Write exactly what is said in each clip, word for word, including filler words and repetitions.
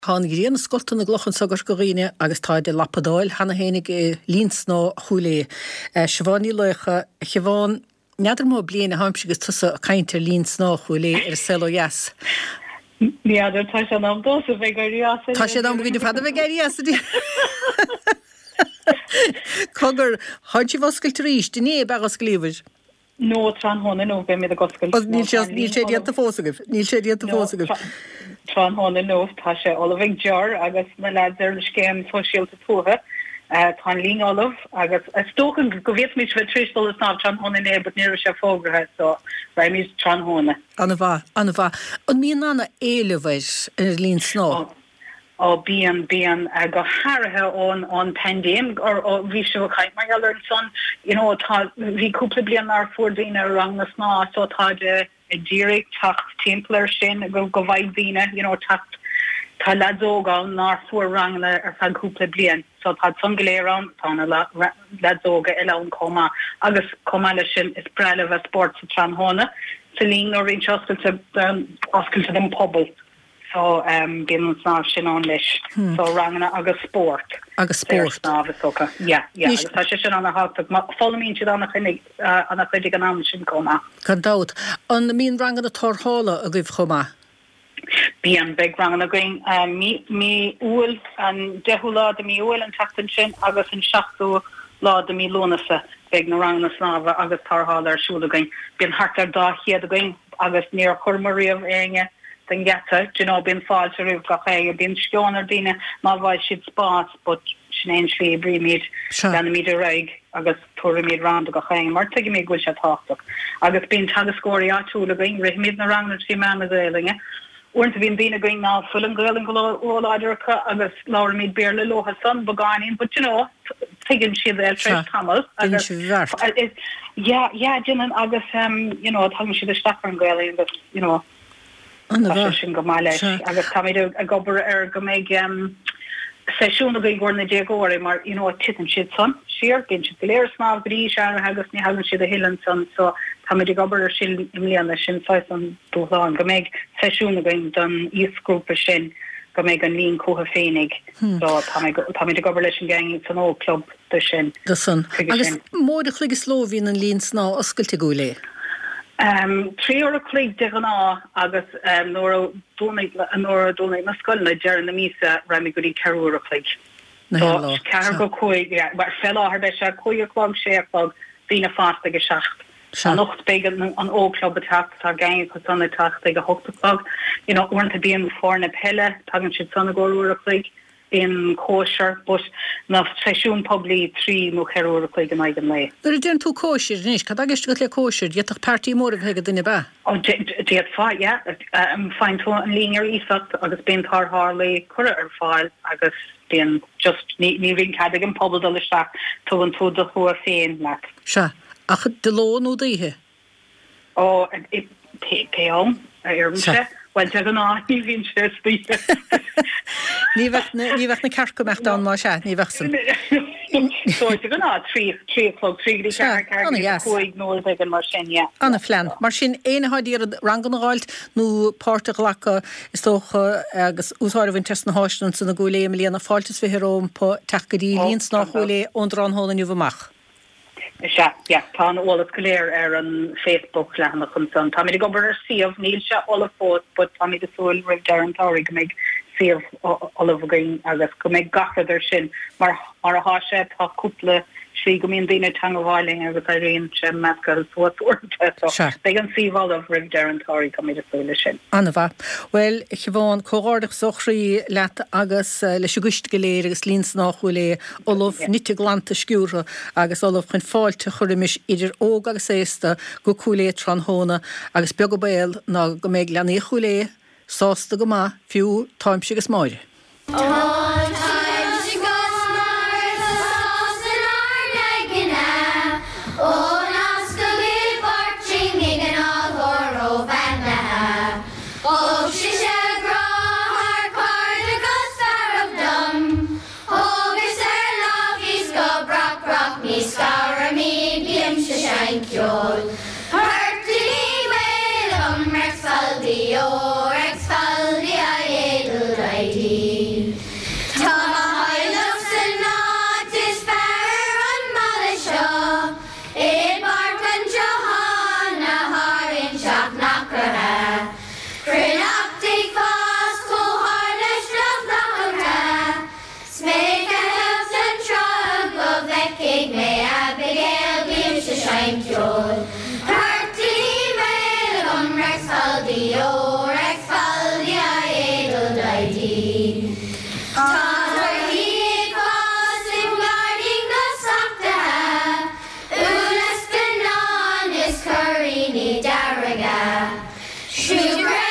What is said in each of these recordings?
Hán gríon scolta na glochan sagar goghine agus táid de lapadáil hana hénig líns ná chulé. Siobhání lecha chibháin neadar mó bliana haimsigus tusa caintear líns ná chulé ar selo yes. Neadar tá sé am dó a bheith garías. Tá sé am gine fada bheith garías. Cogur háid bhoscail tríis, duné begas glíbir. No tran honna no be mid a gospel. Níl sé díanta fósagah, níl sé díanta fósagah. Tran honna no tá sé olivig jar agus na ladzar le scéim fóisialta tuatha tá lín olive agus stoken go bhíad mis bheith trístal is ná tran honna né, but níir sé fógrathe so ra mis tran honna. Anna bha, anna bha. An míon anna éilehais in lín sná. O bían bían go hairthe ón an pandéim or bhí se chaid mar galir son, you know, tá bhí cúpla blian ar fuórdíine rang na sná, so tá de dírig tacht timpplair sin go go bhaid díine, you know, tacht tá ladóga ná fuór rang ar fan cúpla blian, so tá songaléran tá na ladóga eile an comá, agus comá lei sin is brele bheith sport sa tran honna, sa lín ó rin oscailte oscailte den pobl. So um bin sná sin an leis hmm. So rangna agus sport agus sport soka yeah yeah tá sé sin an hat follow si an chunig an chuig an am sin comma Can dat an mín rangan a torhála a gibh chomá bí an big rangan a going mí mí úil an dehulá de mí úil an tatan sin agus an seachtú lá de mí lónasa big na rangna snáva agus tarhála arsúla going bin hartar dá hiad a going agus níor churmaríomh éinge den geta, you know, bin fáilte rúh gaché, bin scionar díine má bhaid siad spás, but sin slí bríimiid gan míad a raig agus tuaimiid rand a gaché, mar tuigi mé gúil se táach. Agus bin tagascóirí áúla going, rihimiid na rangna sí mena élinge. Uint bhín dína going ná full gailing go óláidircha agus láirmíid béle loha san bagáin, but you know, tuiginn siad ar tres tamal. Yeah, yeah, jinan agus um, you know, tagin siad a stachar an gailing, but you know, sin go máile agus táid a gobar ar go méid séisiúna go ggur na dégóir mar you know titan siad son siar gin si léir sná brí se agus ní hagann siad a hilan son so táid a gobar ar sin imlíanana sin fá an dúláin go méid séisiúna going don íosgrúpa sin go méid an líon cótha féinnig so táid a gobar leis an gang san ó club de sin. Da san. Agus mór a chluige slóhín an líon sná oscailte gúlé. Um, trí or a clíg de ná agus um, nóra dúnaid nóra dúnaid na scoilna dear na mísa raimi goí ceúr a clíg. So cear go chuig, mar fell áthar bei se chuighlog séchlog hína fásta go seacht. An ocht be an óclub a tacht tá gain chu sanna tacht ag a hochtalog. You know, orint a bíon fórna pelle, tagann siad sanna goúr a clíg. In kosher, but na séisiún poblí trí nó cheúir a chuig an aigen lei. Dar den tú kosher níos, cad agus go le kosher, diaach party mór a heige duine ba? Oh, diad fá, yeah. Um, fáin tú an líar ísacht agus ben tar hálé cura ar fáil agus ben just ní rin cadig an pobl dolle seach tú an tú de chuair féin leat. Se, ach de ló nó daithe? Oh, peom, ar se. Well, te gan ná, ní vín sé spíte. Ní bheith na cearco mecht an má se, ní bheith san. So, te gan ná, trí clog, trí grí cear, chuig nóir ag an mar sin, yeah. Anna flean. Mar sin éana haid ar rangan gáilt, nó páirte ghlacha is tócha agus úsáir bhain test na háistan san na gúlé milíana fáiltas fi hiróm po teachgadí líns ná chulé óndraán hóna niu bhamach. Ja, ja, tá ólas goléir ar an Facebook lena chun san. Tá mí gobar ar siomh níl se óla fót, but tá mí de súil rih dean táirí go méid siomh ólah gain agus go méid gachad ar sin mar mar a háise tá cúpla sí go míon daine tan bháiling agus a réon se meascail suasúirte so be an siomh rih dean táirí go méid de súile sin. Anna bha. Well, chibháin cógáirdach sochraí leat agus leis gist goléir agus líns náchhuilé ólah nite glanta sciúra agus ólah chun fáilte churimis idir óg agus éista go cúlé tran hóna agus beag go béal ná go méid leanaí chulé sásta go má fiú táimse agus máire. Hurtily well, um, Rex Faldi, or Rex Faldi, I ate Shankjol. Hartini meil om Rex Faldi, o Rex Faldi a edel daidi. Tantar hid fas im guarding the sakta, ulas benon is Karini Daraga. Shugre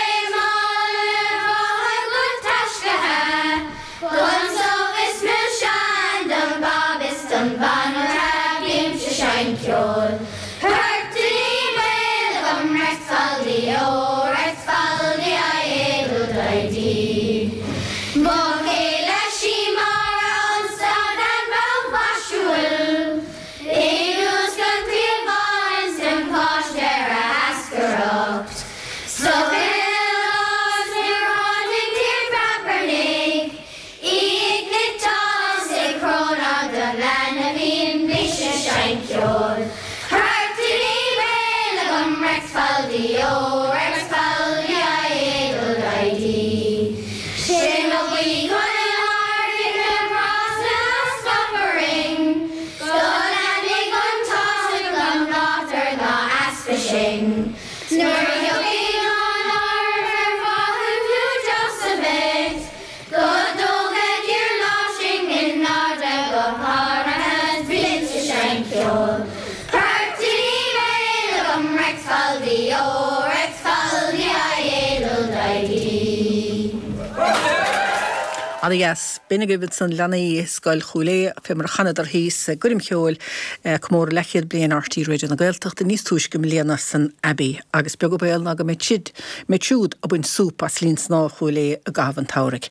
Shankjol. Hartini meil om Rex Faldi, o Rex Faldi a edel daidi. Mogela shimara on stad and bel vashuel. Eilus gan privans dem posh dera askerokt. So pillos near haunting dear Fabernig. Ignitas e crona the land of in Bisha Shankjol. Hartini meil om Rex Faldi, o Rex Faldi a edel daidi. Shin a week on a hard in a process scuppering. Stone and big on tossing them daughter the ass fishing. Snurry yoking on our fair father to Joseph. Good dog at your lodging in Narda go hard has been to Shankjol. Hartini meil om Rex Faldi, o Rex Faldi a edel daidi. Ada yes, binnig san lanaí scoil chulé fe mar chanadar hís gurim cheol cmór lechiad blian artí réidir na gaeltacht níos túisce mlíana san Abbey agus beag go béal na go me chid me chúd a buin súpa slíns ná chulé a gahan taurig.